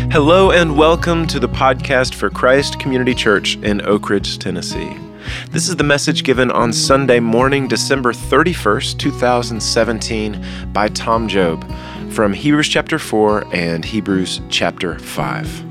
Hello and welcome to the podcast for Christ Community Church in Oak Ridge, Tennessee. This is the message given on Sunday morning, December 31st, 2017 by Tom Job from Hebrews chapter 4 and Hebrews chapter 5.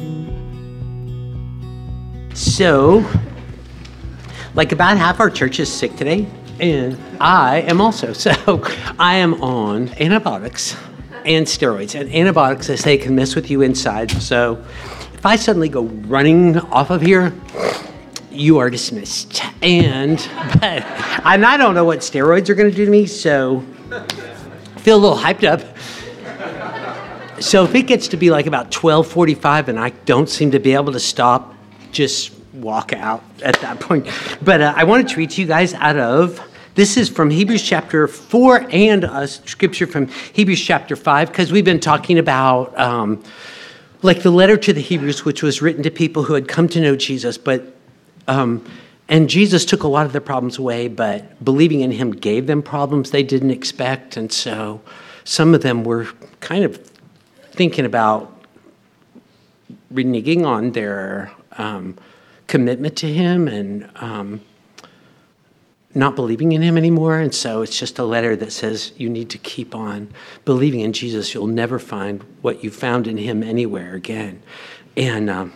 So, like about half our church is sick today, and I am also. So, I am on antibiotics and steroids. And antibiotics, they say, can mess with you inside. So, if I suddenly go running off of here, you are dismissed. And I don't know what steroids are going to do to me, so I feel a little hyped up. So if it gets to be like about 12:45 and I don't seem to be able to stop, just walk out at that point. But I wanted to read to you guys this is from Hebrews chapter 4 and a scripture from Hebrews chapter 5, because we've been talking about like the letter to the Hebrews, which was written to people who had come to know Jesus, and Jesus took a lot of their problems away, but believing in him gave them problems they didn't expect. And so some of them were kind of thinking about reneging on their commitment to him and not believing in him anymore. And so it's just a letter that says you need to keep on believing in Jesus. You'll never find what you found in him anywhere again. And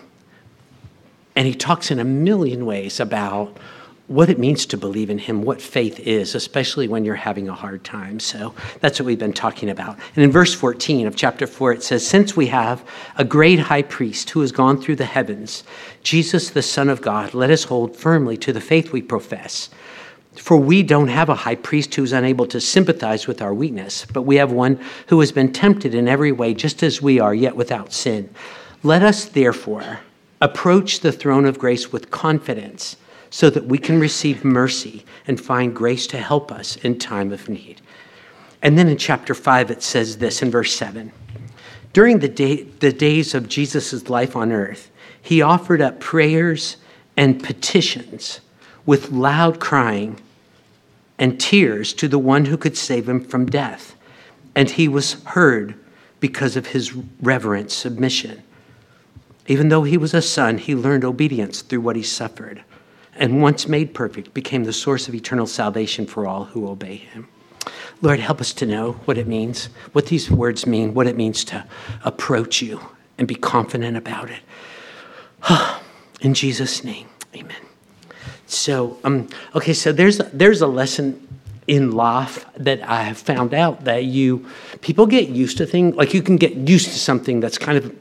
he talks in a million ways about what it means to believe in him, what faith is, especially when you're having a hard time. So that's what we've been talking about. And in verse 14 of chapter 4, it says, "Since we have a great high priest who has gone through the heavens, Jesus, the Son of God, let us hold firmly to the faith we profess. For we don't have a high priest who's unable to sympathize with our weakness, but we have one who has been tempted in every way, just as we are, yet without sin. Let us, therefore, approach the throne of grace with confidence so that we can receive mercy and find grace to help us in time of need." And then in chapter 5, it says this in verse 7. "During the days of Jesus' life on earth, he offered up prayers and petitions with loud crying and tears to the one who could save him from death. And he was heard because of his reverent submission. Even though he was a son, he learned obedience through what he suffered, and once made perfect, became the source of eternal salvation for all who obey him." Lord, help us to know what it means, what these words mean, what it means to approach you and be confident about it. In Jesus' name, amen. So, so there's a lesson in life that I have found out that people get used to things, like you can get used to something that's kind of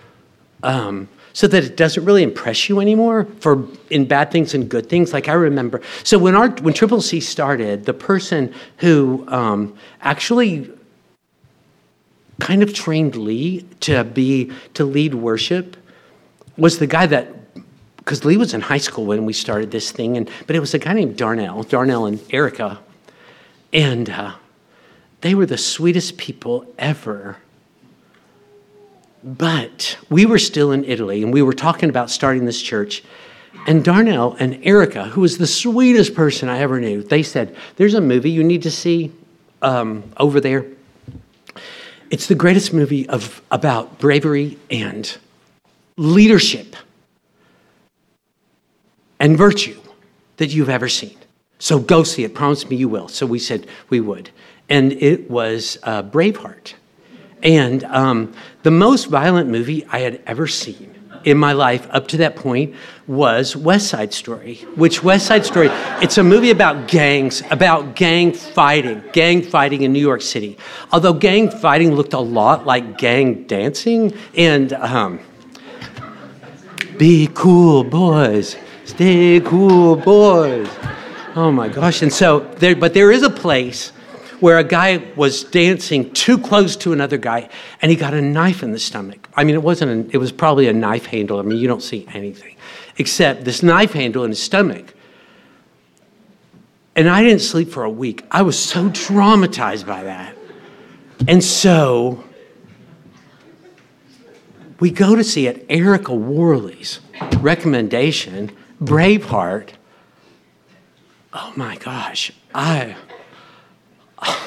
so that it doesn't really impress you anymore in bad things and good things. Like I remember, so when Triple C started, the person who actually kind of trained Lee to lead worship was the guy that, because Lee was in high school when we started this thing, but it was a guy named Darnell and Erica, and they were the sweetest people ever. But we were still in Italy, and we were talking about starting this church. And Darnell and Erica, who was the sweetest person I ever knew, they said, "There's a movie you need to see over there. It's the greatest movie about bravery and leadership and virtue that you've ever seen. So go see it. Promise me you will." So we said we would. And it was Braveheart. And the most violent movie I had ever seen in my life up to that point was West Side Story, it's a movie about gangs, about gang fighting in New York City. Although gang fighting looked a lot like gang dancing, and be cool, boys. Stay cool, boys. Oh my gosh. And so there is a place where a guy was dancing too close to another guy, and he got a knife in the stomach. I mean, it was probably a knife handle. I mean, you don't see anything except this knife handle in his stomach. And I didn't sleep for a week. I was so traumatized by that. And so we go to see it, Erica Worley's recommendation, Braveheart. Oh my gosh.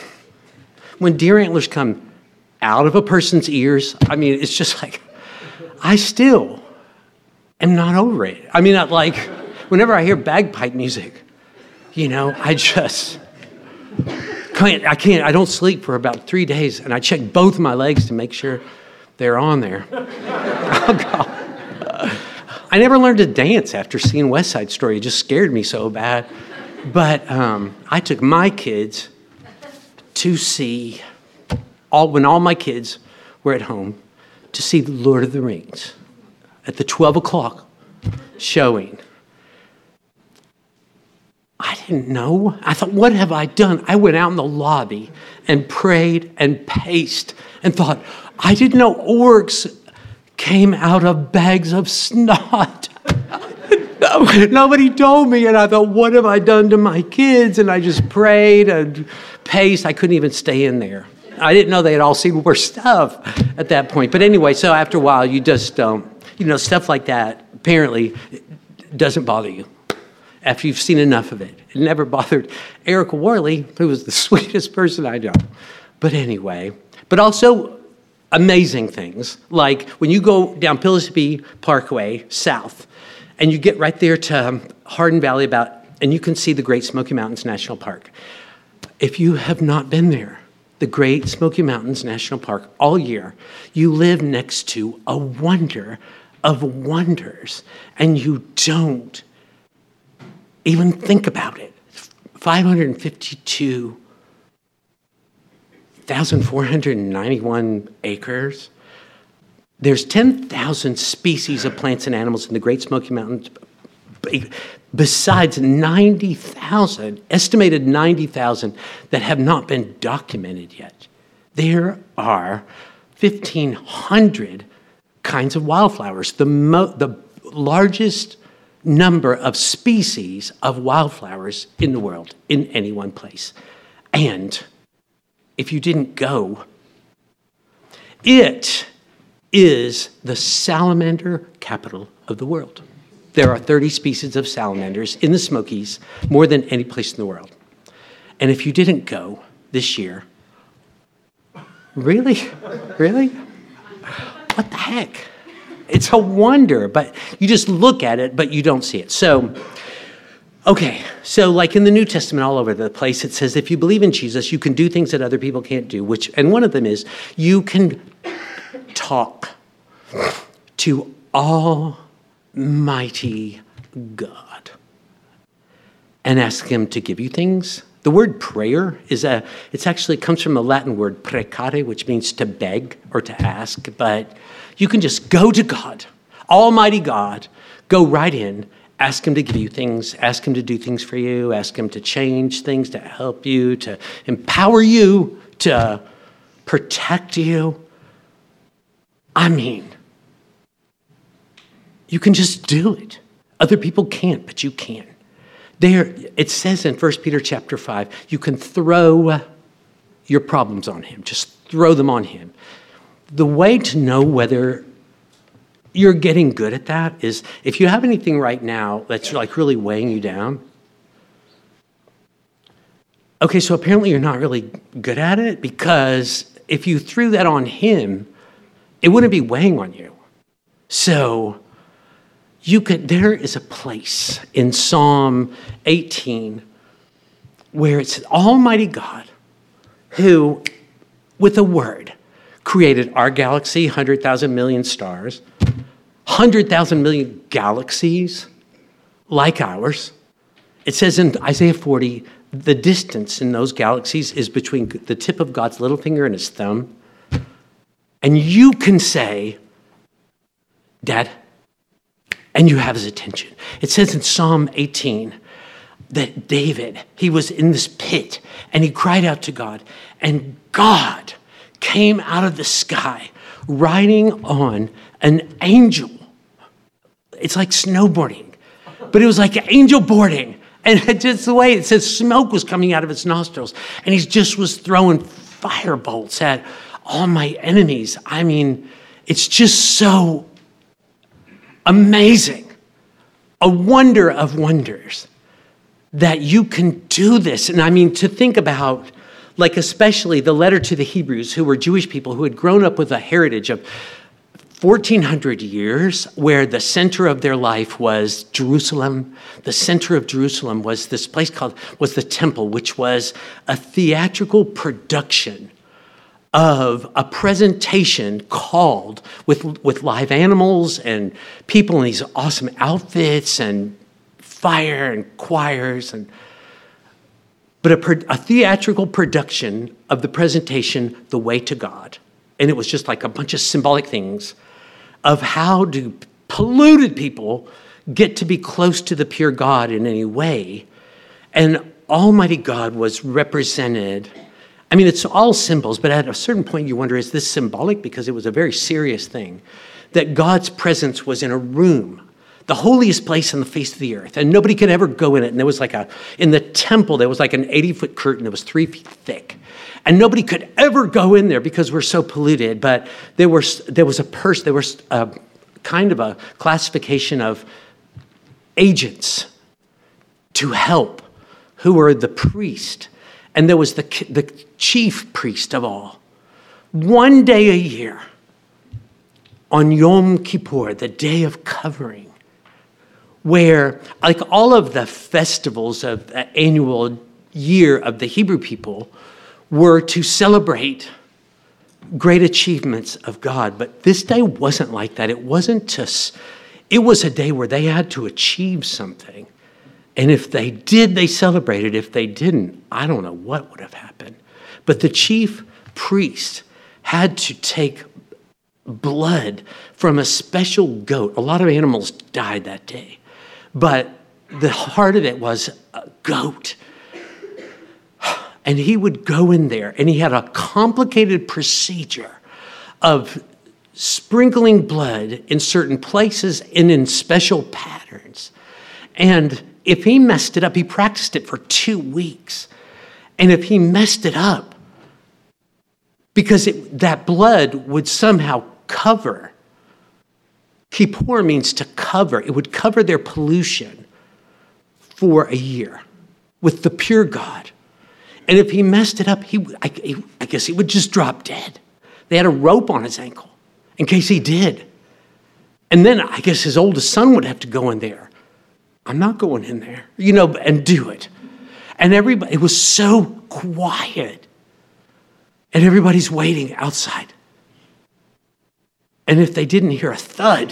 When deer antlers come out of a person's ears, I mean, it's just like, I still am not over it. I mean, like, whenever I hear bagpipe music, I just can't. I don't sleep for about 3 days, and I check both my legs to make sure they're on there. Oh, God. I never learned to dance after seeing West Side Story. It just scared me so bad. But I took my kids to see, when all my kids were at home, to see The Lord of the Rings at the 12 o'clock showing. I didn't know. I thought, what have I done? I went out in the lobby and prayed and paced and thought, I didn't know orcs came out of bags of snot. Nobody told me, and I thought, what have I done to my kids? And I just prayed and paced. I couldn't even stay in there. I didn't know they had all seen worse stuff at that point. But anyway, so after a while, you just, stuff like that apparently doesn't bother you after you've seen enough of it. It never bothered Erica Worley, who was the sweetest person I know. But anyway, but also amazing things, like when you go down Pillsbury Parkway south, and you get right there to Hardin Valley and you can see the Great Smoky Mountains National Park. If you have not been there, the Great Smoky Mountains National Park all year, you live next to a wonder of wonders, and you don't even think about it. 552,491 acres. There's 10,000 species of plants and animals in the Great Smoky Mountains, besides estimated 90,000 that have not been documented yet. There are 1,500 kinds of wildflowers, the largest number of species of wildflowers in the world, in any one place. And if you didn't go, it is the salamander capital of the world. There are 30 species of salamanders in the Smokies, more than any place in the world. And if you didn't go this year, really? What the heck? It's a wonder, but you just look at it, but you don't see it. So like in the New Testament all over the place, it says if you believe in Jesus, you can do things that other people can't do, and one of them is you can talk to Almighty God and ask him to give you things. The word prayer comes from the Latin word precare, which means to beg or to ask, but you can just go to God, Almighty God, go right in, ask him to give you things, ask him to do things for you, ask him to change things, to help you, to empower you, to protect you. I mean, you can just do it. Other people can't, but you can. It says in 1 Peter chapter 5, you can throw your problems on him. Just throw them on him. The way to know whether you're getting good at that is if you have anything right now that's like really weighing you down. Okay, so apparently you're not really good at it, because if you threw that on him, it wouldn't be weighing on you. So there is a place in Psalm 18 where it's Almighty God who, with a word, created our galaxy, 100,000 million stars, 100,000 million galaxies like ours. It says in Isaiah 40, the distance in those galaxies is between the tip of God's little finger and his thumb. And you can say, Dad, and you have his attention. It says in Psalm 18 that David, he was in this pit and he cried out to God, and God came out of the sky riding on an angel. It's like snowboarding, but it was like angel boarding. And just the way it says smoke was coming out of his nostrils, and he just was throwing fire bolts at all my enemies. I mean, it's just so amazing, a wonder of wonders that you can do this. And I mean, to think about, like especially the letter to the Hebrews, who were Jewish people who had grown up with a heritage of 1,400 years where the center of their life was Jerusalem. The center of Jerusalem was this place was the temple, which was a theatrical production of a presentation called with live animals and people in these awesome outfits and fire and choirs but a theatrical production of the presentation, The Way to God. And it was just like a bunch of symbolic things of how do polluted people get to be close to the pure God in any way. And Almighty God was represented. I mean, it's all symbols, but at a certain point you wonder, is this symbolic? Because it was a very serious thing, that God's presence was in a room, the holiest place on the face of the earth, and nobody could ever go in it. And there was in the temple, there was like an 80-foot curtain that was 3 feet thick. And nobody could ever go in there because we're so polluted. But there was a kind of a classification of agents to help who were the priest. And there was the chief priest of all. One day a year, on Yom Kippur, the day of covering, where like all of the festivals of the annual year of the Hebrew people were to celebrate great achievements of God. But this day wasn't like that. It was a day where they had to achieve something. And if they did, they celebrated. If they didn't, I don't know what would have happened. But the chief priest had to take blood from a special goat. A lot of animals died that day. But the heart of it was a goat. And he would go in there, and he had a complicated procedure of sprinkling blood in certain places and in special patterns. And if he messed it up, he practiced it for 2 weeks. And if he messed it up, because that blood would somehow cover. Kippur means to cover. It would cover their pollution for a year with the pure God. And if he messed it up, I guess he would just drop dead. They had a rope on his ankle in case he did. And then I guess his oldest son would have to go in there. I'm not going in there, and do it. And everybody, it was so quiet. And everybody's waiting outside. And if they didn't hear a thud,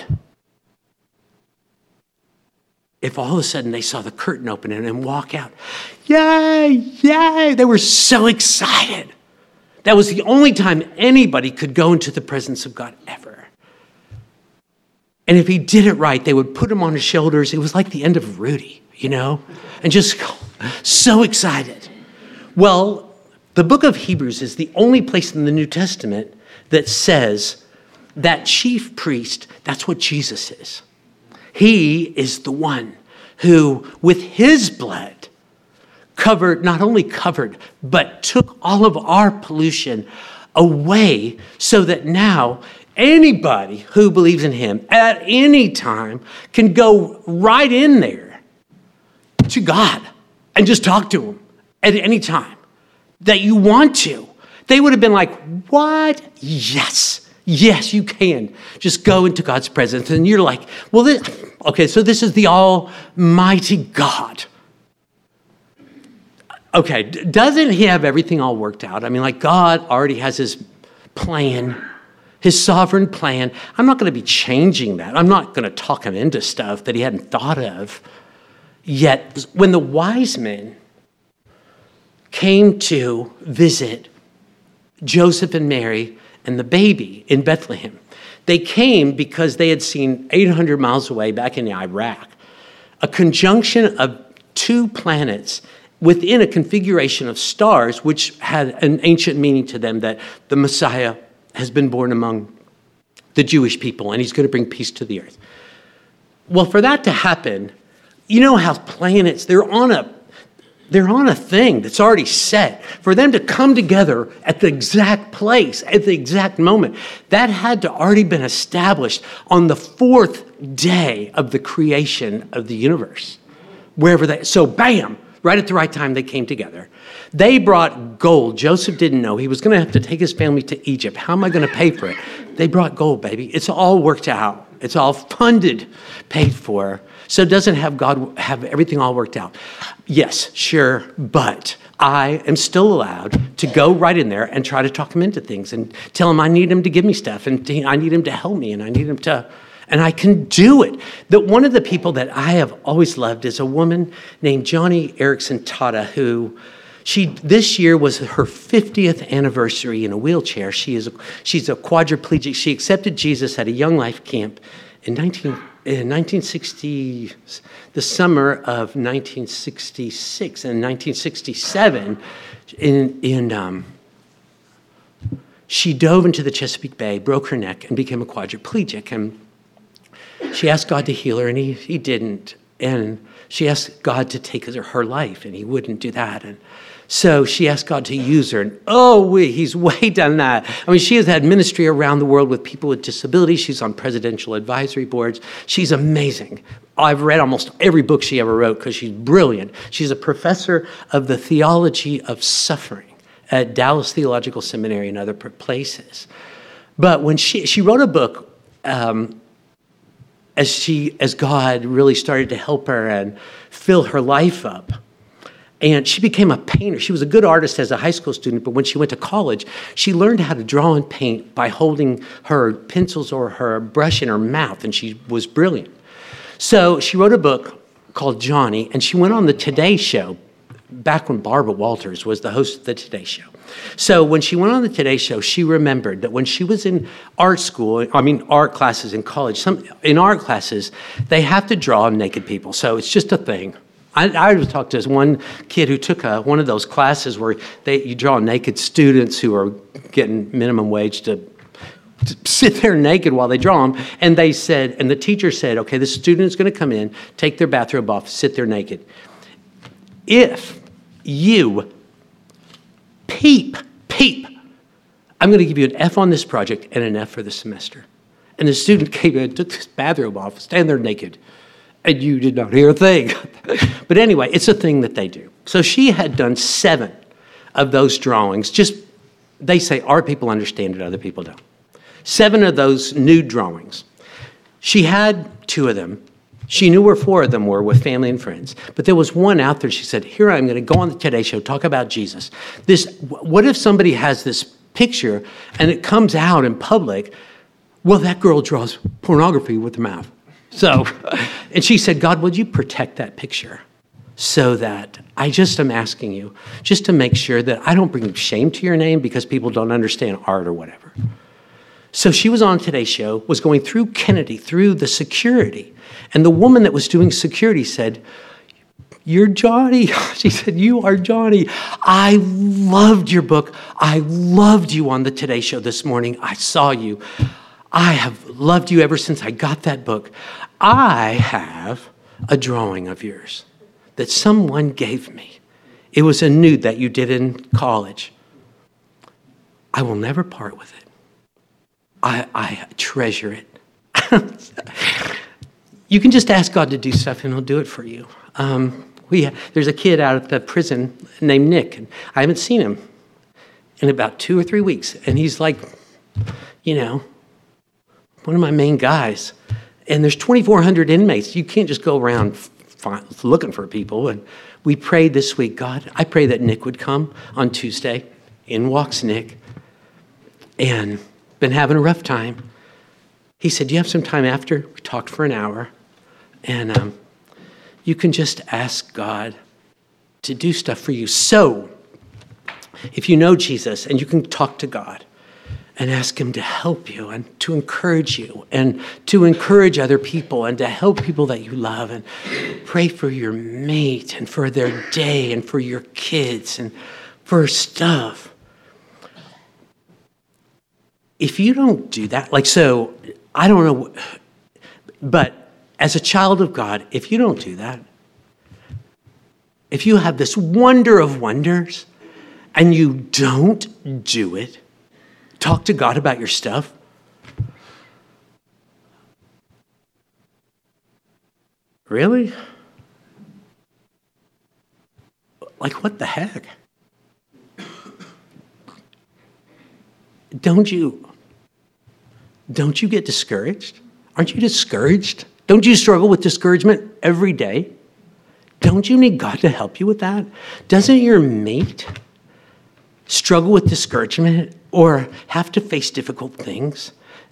if all of a sudden they saw the curtain open and then walk out, yay, yay, they were so excited. That was the only time anybody could go into the presence of God ever. And if he did it right, they would put him on his shoulders. It was like the end of Rudy, and just so excited. Well, the book of Hebrews is the only place in the New Testament that says that chief priest, that's what Jesus is. He is the one who, with his blood, not only covered, but took all of our pollution away so that now anybody who believes in him at any time can go right in there to God and just talk to him at any time that you want to. They would have been like, what? Yes, you can. Just go into God's presence. And you're like, well, so this is the Almighty God. Okay, doesn't he have everything all worked out? I mean, like God already has his plan, his sovereign plan. I'm not going to be changing that. I'm not going to talk him into stuff that he hadn't thought of. Yet, when the wise men came to visit Joseph and Mary and the baby in Bethlehem, they came because they had seen 800 miles away back in Iraq a conjunction of 2 planets within a configuration of stars, which had an ancient meaning to them that the Messiah has been born among the Jewish people and he's going to bring peace to the earth. Well, for that to happen, you know how planets, they're on a thing that's already set. For them to come together at the exact place, at the exact moment, that had to already been established on the 4th day of the creation of the universe. So bam, Right at the right time, they came together. They brought gold. Joseph didn't know. He was going to have to take his family to Egypt. How am I going to pay for it? They brought gold, baby. It's all worked out. It's all funded, paid for. So doesn't have God have everything all worked out? Yes, sure, but I am still allowed to go right in there and try to talk him into things and tell him I need him to give me stuff and I need him to help me and I need him to, and I can do it. That one of the people that I have always loved is a woman named Joni Eareckson Tada, who this year was her 50th anniversary in a wheelchair. She's a quadriplegic. She accepted Jesus at a Young Life camp in 1960, the summer of 1966. And in 1967, she dove into the Chesapeake Bay, broke her neck, and became a quadriplegic. And she asked God to heal her, and he didn't. And she asked God to take her life, and he wouldn't do that. And so she asked God to use her, and he's way done that. I mean, she has had ministry around the world with people with disabilities. She's on presidential advisory boards. She's amazing. I've read almost every book she ever wrote because she's brilliant. She's a professor of the theology of suffering at Dallas Theological Seminary and other places. But when she wrote a book, as God really started to help her and fill her life up. And she became a painter. She was a good artist as a high school student, but when she went to college, she learned how to draw and paint by holding her pencils or her brush in her mouth, and she was brilliant. So she wrote a book called Johnny, and she went on the Today Show back when Barbara Walters was the host of the Today Show. So when she went on the Today Show, she remembered that when she was in art classes in college, in art classes, they have to draw naked people. So it's just a thing. I talked to this one kid who took one of those classes where you draw naked students who are getting minimum wage to sit there naked while they draw them. And they said, and the teacher said, okay, the student's going to come in, take their bathrobe off, sit there naked. If you peep, I'm going to give you an F on this project and an F for the semester. And the student came in, took his bathrobe off, stand there naked. And you did not hear a thing. But anyway, it's a thing that they do. So she had done 7 of those drawings. They say art people understand it, other people don't. 7 of those nude drawings. She had 2 of them. She knew where 4 of them were with family and friends. But there was one out there. She said, here I'm going to go on the Today Show, talk about Jesus. What if somebody has this picture and it comes out in public? Well, that girl draws pornography with her mouth. So, and she said, God, would you protect that picture so that I just am asking you just to make sure that I don't bring shame to your name because people don't understand art or whatever. So she was on Today's Show, was going through Kennedy, through the security. And the woman that was doing security said, you're Johnny. She said, you are Johnny. I loved your book. I loved you on the Today Show this morning. I saw you. I have loved you ever since I got that book. I have a drawing of yours that someone gave me. It was a nude that you did in college. I will never part with it. I treasure it. You can just ask God to do stuff and he'll do it for you. There's a kid out at the prison named Nick, and I haven't seen him in about 2 or 3 weeks. And he's like, one of my main guys. And there's 2,400 inmates. You can't just go around looking for people. And we prayed this week, God, I pray that Nick would come on Tuesday. In walks Nick. And been having a rough time. He said, do you have some time after? We talked for an hour. And you can just ask God to do stuff for you. So, if you know Jesus and you can talk to God, and ask him to help you and to encourage you and to encourage other people and to help people that you love and pray for your mate and for their day and for your kids and for stuff. If you don't do that, I don't know, but as a child of God, if you don't do that, if you have this wonder of wonders and you don't do it, talk to God about your stuff. Really? Like, what the heck? Don't you get discouraged? Aren't you discouraged? Don't you struggle with discouragement every day? Don't you need God to help you with that? Doesn't your mate struggle with discouragement or have to face difficult things?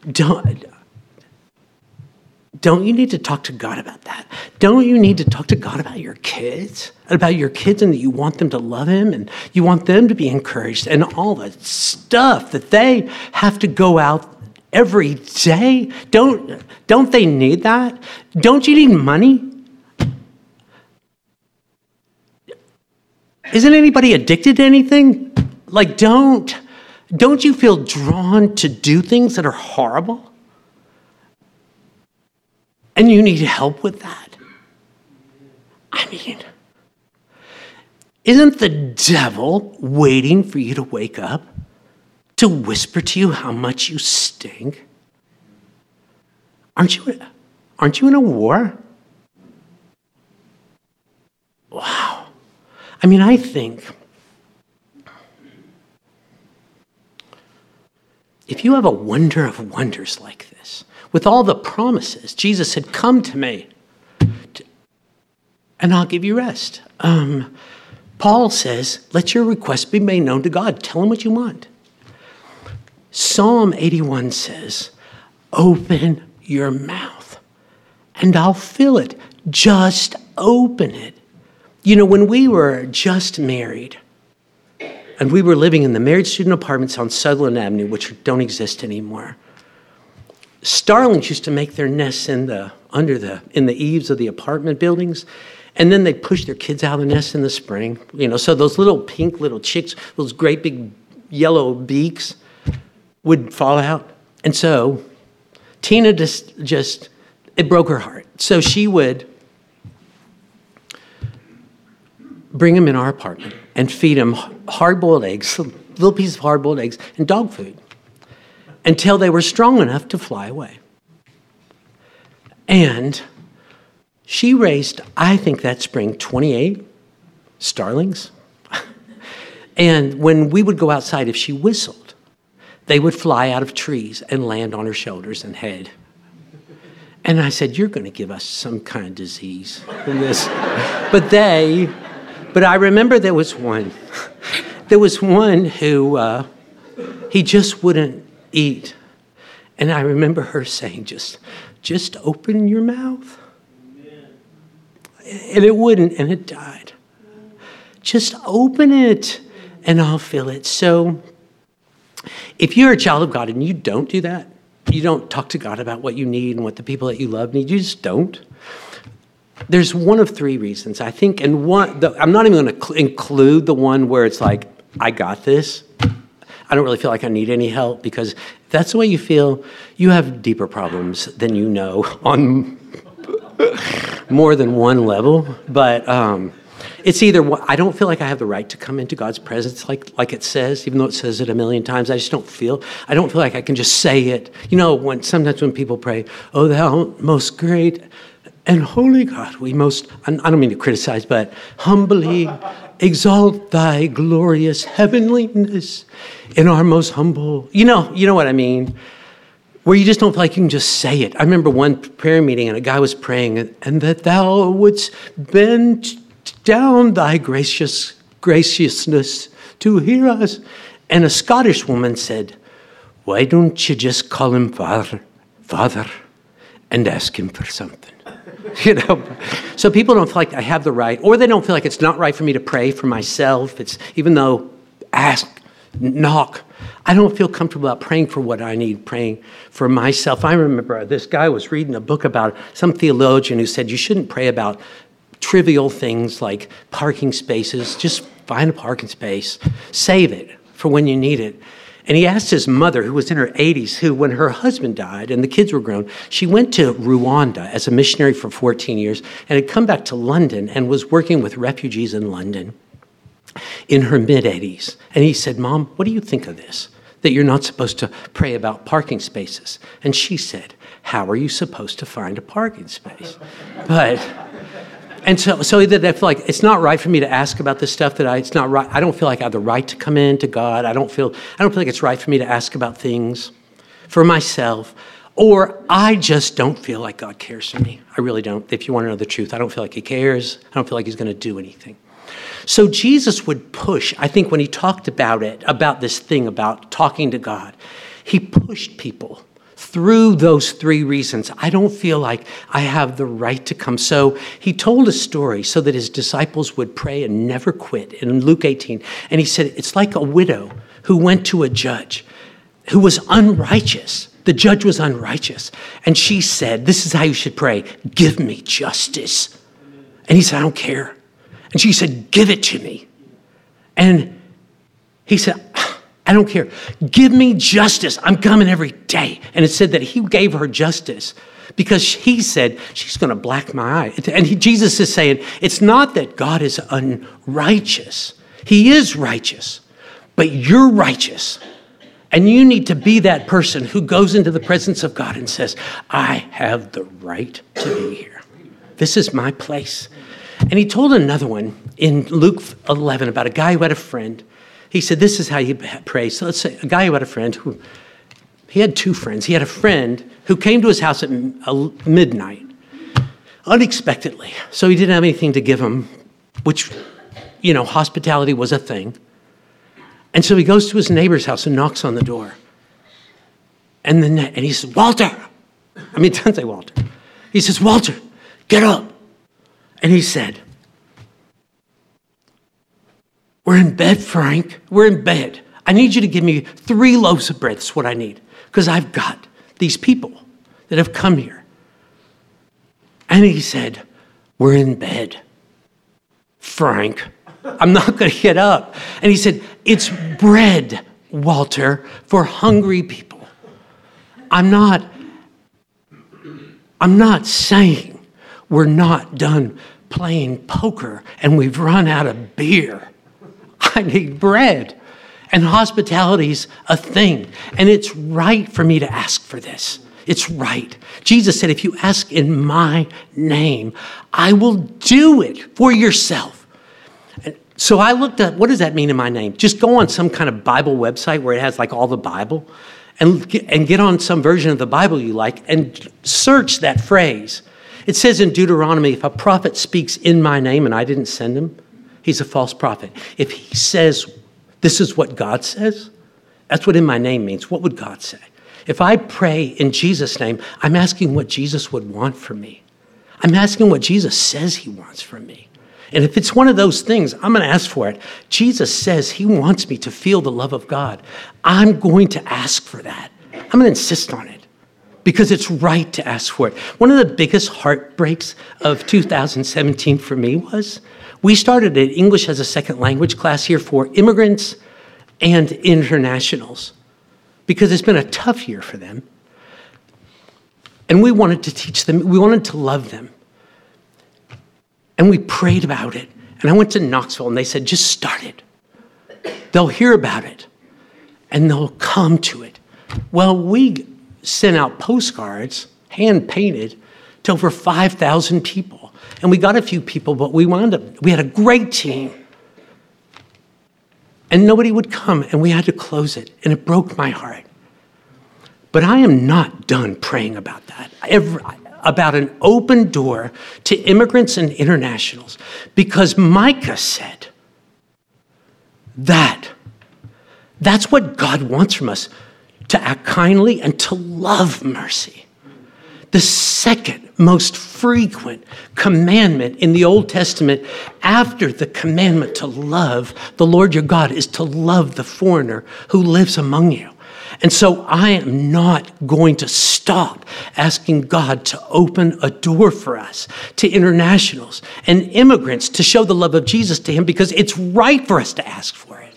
Don't you need to talk to God about that? Don't you need to talk to God about your kids? And that you want them to love him and you want them to be encouraged and all the stuff that they have to go out every day? Don't they need that? Don't you need money? Isn't anybody addicted to anything? Like, don't you feel drawn to do things that are horrible? And you need help with that? I mean, isn't the devil waiting for you to wake up to whisper to you how much you stink? Aren't you in a war? Wow. I mean, I think if you have a wonder of wonders like this, with all the promises, Jesus said, come to me and I'll give you rest. Paul says, let your request be made known to God. Tell him what you want. Psalm 81 says, open your mouth and I'll fill it. Just open it. You know, when we were just married and we were living in the married student apartments on Sutherland Avenue, which don't exist anymore, starlings used to make their nests in the eaves of the apartment buildings, and then they'd push their kids out of the nest in the spring. You know, so those little pink little chicks, those great big yellow beaks, would fall out. And so Tina just it broke her heart. So she would bring them in our apartment and feed them hard-boiled eggs, little pieces of hard-boiled eggs, and dog food, until they were strong enough to fly away. And she raised, I think that spring, 28 starlings. And when we would go outside, if she whistled, they would fly out of trees and land on her shoulders and head. And I said, you're going to give us some kind of disease from this. But I remember there was one who, he just wouldn't eat. And I remember her saying, just open your mouth. Amen. And it wouldn't, and it died. Just open it, and I'll fill it. So if you're a child of God and you don't do that, you don't talk to God about what you need and what the people that you love need, you just don't. There's one of three reasons, I think, and I'm not even going to include the one where it's like, I got this. I don't really feel like I need any help, because if that's the way you feel, you have deeper problems than you know on more than one level. But it's either I don't feel like I have the right to come into God's presence like it says, even though it says it a million times. I don't feel like I can just say it. You know, sometimes when people pray, oh, thou most great and holy God, I don't mean to criticize, but humbly exalt thy glorious heavenliness in our most humble, you know what I mean? Where you just don't feel like you can just say it. I remember one prayer meeting and a guy was praying, and that thou wouldst bend down thy graciousness to hear us. And a Scottish woman said, why don't you just call him Father, and ask him for something? You know, so people don't feel like I have the right, or they don't feel like it's not right for me to pray for myself. It's even though knock, I don't feel comfortable about praying for what I need, praying for myself. I remember this guy was reading a book about some theologian who said you shouldn't pray about trivial things like parking spaces. Just find a parking space, save it for when you need it. And he asked his mother, who was in her 80s, who, when her husband died and the kids were grown, she went to Rwanda as a missionary for 14 years and had come back to London and was working with refugees in London in her mid-80s. And he said, Mom, what do you think of this? That you're not supposed to pray about parking spaces? And she said, how are you supposed to find a parking space? But And so that I feel like it's not right for me to ask about this stuff it's not right. I don't feel like I have the right to come in to God. I don't feel like it's right for me to ask about things for myself. Or I just don't feel like God cares for me. I really don't. If you want to know the truth, I don't feel like he cares. I don't feel like he's going to do anything. So Jesus would push, I think when he talked about this thing about talking to God, he pushed people through those three reasons. I don't feel like I have the right to come. So he told a story so that his disciples would pray and never quit in Luke 18. And he said, it's like a widow who went to a judge who was unrighteous. The judge was unrighteous. And she said, this is how you should pray. Give me justice. And he said, I don't care. And she said, give it to me. And he said, I don't care. Give me justice. I'm coming every day. And it said that he gave her justice because he said, she's going to black my eye. And Jesus is saying, it's not that God is unrighteous. He is righteous, but you're righteous. And you need to be that person who goes into the presence of God and says, I have the right to be here. This is my place. And he told another one in Luke 11 about a guy who had a friend. He said, this is how you pray. So let's say a guy who had a friend he had two friends. He had a friend who came to his house at midnight, unexpectedly. So he didn't have anything to give him, which, hospitality was a thing. And so he goes to his neighbor's house and knocks on the door. And he says, Walter. It doesn't say Walter. He says, Walter, get up. And he said, we're in bed, Frank. We're in bed. I need you to give me 3 loaves of bread. That's what I need. Because I've got these people that have come here. And he said, we're in bed, Frank. I'm not going to get up. And he said, it's bread, Walter, for hungry people. I'm not saying we're not done playing poker and we've run out of beer. I need bread. And hospitality's a thing. And it's right for me to ask for this. It's right. Jesus said, if you ask in my name, I will do it for yourself. And so I looked up, what does that mean in my name? Just go on some kind of Bible website where it has like all the Bible and get on some version of the Bible you like and search that phrase. It says in Deuteronomy, if a prophet speaks in my name and I didn't send him, he's a false prophet. If he says, this is what God says, that's what in my name means. What would God say? If I pray in Jesus' name, I'm asking what Jesus would want from me. I'm asking what Jesus says he wants from me. And if it's one of those things, I'm going to ask for it. Jesus says he wants me to feel the love of God. I'm going to ask for that. I'm going to insist on it because it's right to ask for it. One of the biggest heartbreaks of 2017 for me was we started an English as a second language class here for immigrants and internationals because it's been a tough year for them. And we wanted to teach them, we wanted to love them. And we prayed about it. And I went to Knoxville and they said, just start it. They'll hear about it and they'll come to it. Well, we sent out postcards, hand painted, to over 5,000 people. And we got a few people, but we had a great team. And nobody would come and we had to close it. And it broke my heart. But I am not done praying about that. About an open door to immigrants and internationals. Because Micah said that's what God wants from us, to act kindly and to love mercy. The second most frequent commandment in the Old Testament after the commandment to love the Lord your God is to love the foreigner who lives among you. And so I am not going to stop asking God to open a door for us, to internationals and immigrants, to show the love of Jesus to him, because it's right for us to ask for it.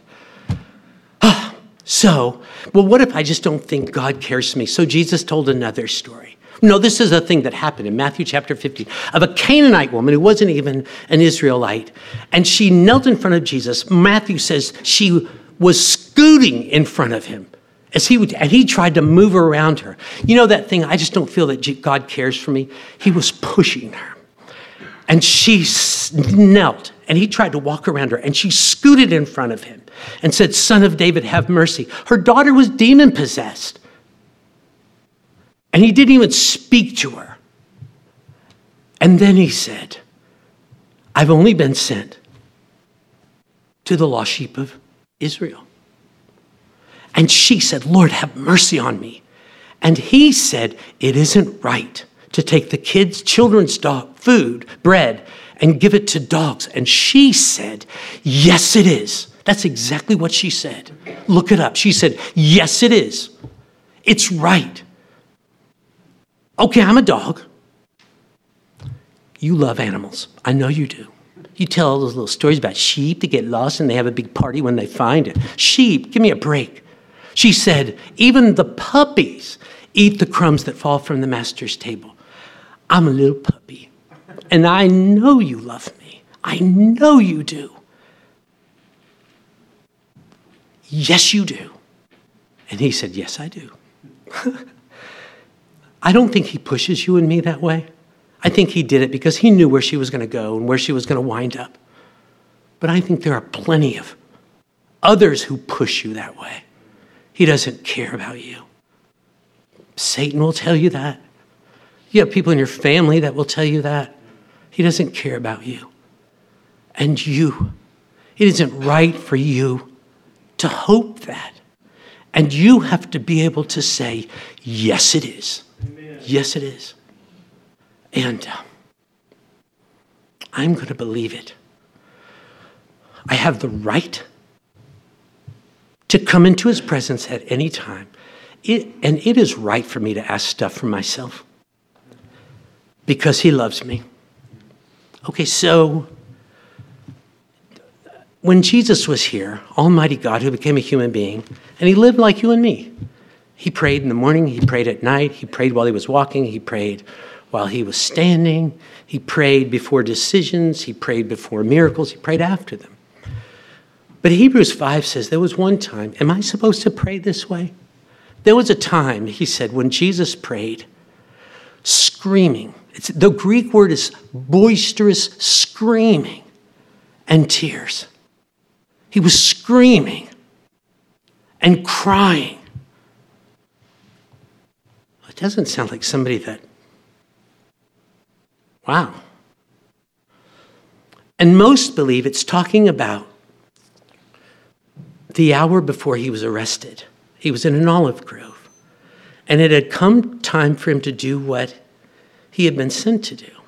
What if I just don't think God cares for me? So Jesus told another story. No, this is a thing that happened in Matthew chapter 15 of a Canaanite woman who wasn't even an Israelite. And she knelt in front of Jesus. Matthew says she was scooting in front of him. And he tried to move around her. You know that thing, I just don't feel that God cares for me? He was pushing her. And she knelt, and he tried to walk around her, and she scooted in front of him and said, "Son of David, have mercy." Her daughter was demon-possessed. And he didn't even speak to her. And then he said, "I've only been sent to the lost sheep of Israel." And she said, "Lord, have mercy on me." And he said, "It isn't right to take the children's food, bread, and give it to dogs." And she said, "Yes, it is." That's exactly what she said. Look it up. She said, "Yes, it is. It's right." Okay, I'm a dog. You love animals. I know you do. You tell all those little stories about sheep that get lost and they have a big party when they find it. Sheep, give me a break. She said, "Even the puppies eat the crumbs that fall from the master's table." I'm a little puppy, and I know you love me. I know you do. Yes, you do. And he said, "Yes, I do." I don't think he pushes you and me that way. I think he did it because he knew where she was going to go and where she was going to wind up. But I think there are plenty of others who push you that way. He doesn't care about you. Satan will tell you that. You have people in your family that will tell you that. He doesn't care about you. And you, it isn't right for you to hope that. And you have to be able to say, "Yes, it is." Amen. Yes, it is. And I'm going to believe it. I have the right to come into his presence at any time. And it is right for me to ask stuff for myself because he loves me. Okay, so when Jesus was here, Almighty God who became a human being, and he lived like you and me. He prayed in the morning, he prayed at night, he prayed while he was walking, he prayed while he was standing, he prayed before decisions, he prayed before miracles, he prayed after them. But Hebrews 5 says there was one time, am I supposed to pray this way? There was a time, he said, when Jesus prayed, screaming. The Greek word is boisterous screaming and tears. He was screaming and crying. It doesn't sound like somebody that, wow. And most believe it's talking about the hour before he was arrested. He was in an olive grove. And it had come time for him to do what he had been sent to do.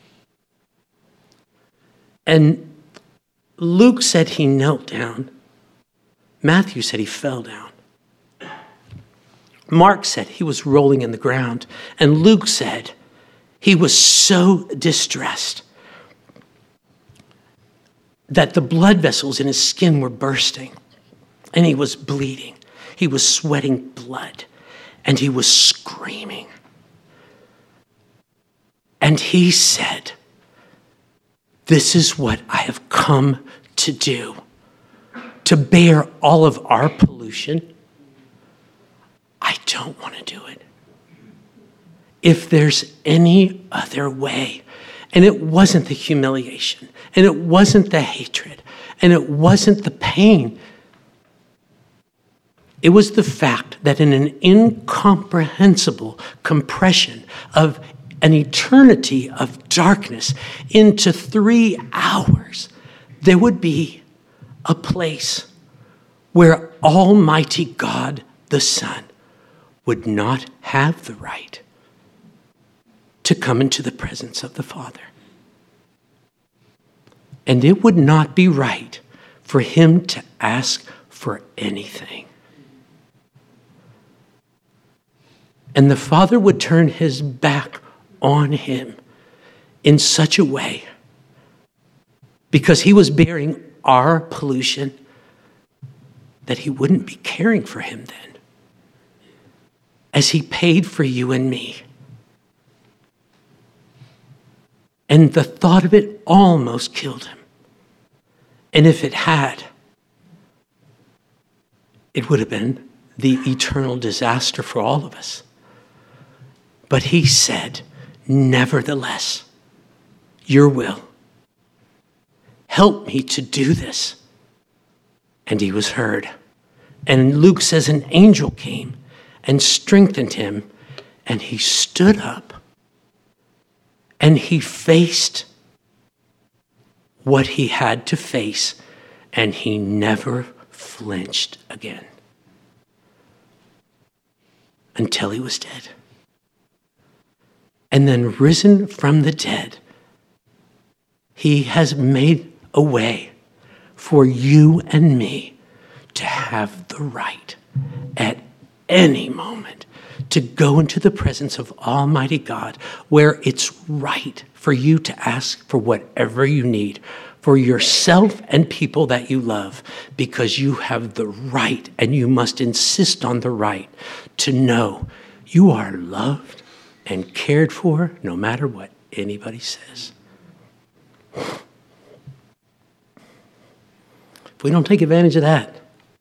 And Luke said he knelt down. Matthew said he fell down. Mark said he was rolling in the ground. And Luke said he was so distressed that the blood vessels in his skin were bursting. And he was bleeding. He was sweating blood. And he was screaming. And he said, "This is what I have come to do, to bear all of our pollution. I don't want to do it. If there's any other way," and it wasn't the humiliation, and it wasn't the hatred, and it wasn't the pain. It was the fact that in an incomprehensible compression of an eternity of darkness into 3 hours, there would be a place where Almighty God the Son would not have the right to come into the presence of the Father. And it would not be right for him to ask for anything. And the Father would turn his back on him in such a way because he was bearing our pollution that he wouldn't be caring for him then as he paid for you and me. And the thought of it almost killed him. And if it had, it would have been the eternal disaster for all of us. But he said, "Nevertheless, your will. Help me to do this. And he was heard. And Luke says an angel came and strengthened him, and he stood up and he faced what he had to face, and he never flinched again until he was dead. And then risen from the dead, he has made a way for you and me to have the right at any moment to go into the presence of Almighty God, where it's right for you to ask for whatever you need for yourself and people that you love, because you have the right, and you must insist on the right, to know you are loved and cared for no matter what anybody says. If we don't take advantage of that,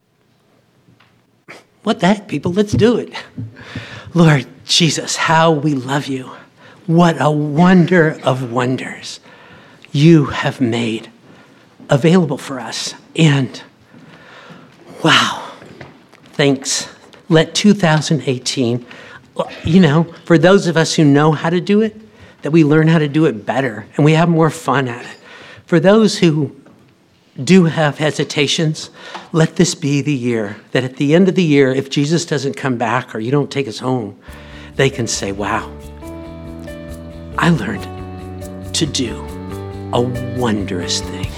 what the heck, people? Let's do it. Lord Jesus, how we love you. What a wonder of wonders you have made available for us. And wow, thanks. Let 2018, for those of us who know how to do it, that we learn how to do it better and we have more fun at it. For those who do have hesitations, let this be the year that at the end of the year, if Jesus doesn't come back or you don't take us home, they can say, wow, I learned to do a wondrous thing.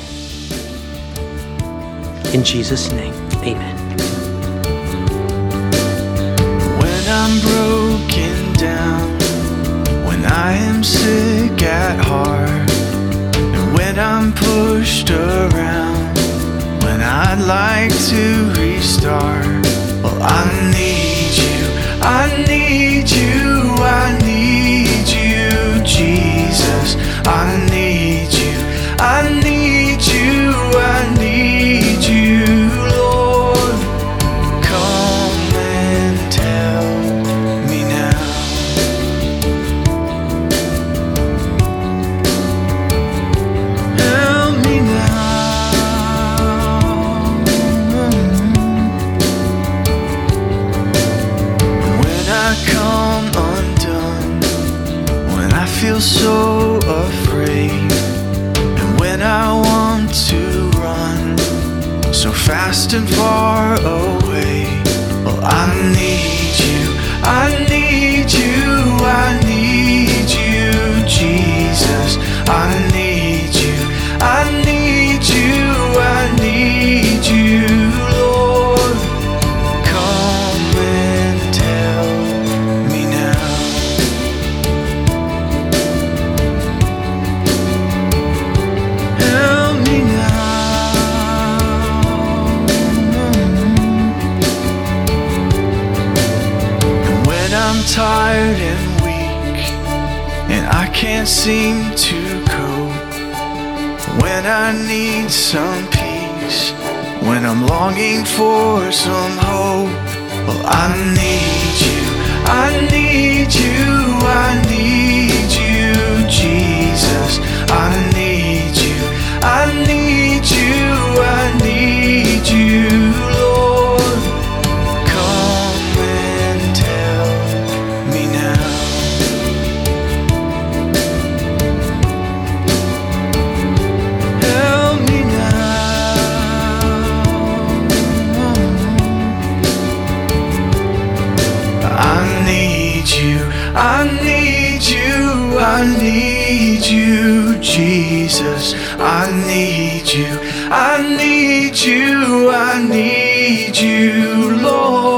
In Jesus' name, amen. When I'm broken down, when I am sick at heart, and when I'm pushed around, when I'd like to restart, well, I need you, I need you, I need you, Jesus. I need you, I need you, I need you, Lord. Come and tell me now. Help me now. When I come undone, when I feel so afraid, and when I want to run so fast and far away, well, I need you, I need you, I need you, Jesus. I need you, I need you, I need you, Lord. Come and tell me now. Help me now. And when I'm tired and weak, and I can't seem to cope, when I need some peace, when I'm longing for some hope, well, I need you, I need you, I need you, Jesus. I need you, I need you, I need you, Lord. Come and tell me now. Help me now. I need you, I need you, I need you, Jesus. I need you, I need you, I need you, Lord.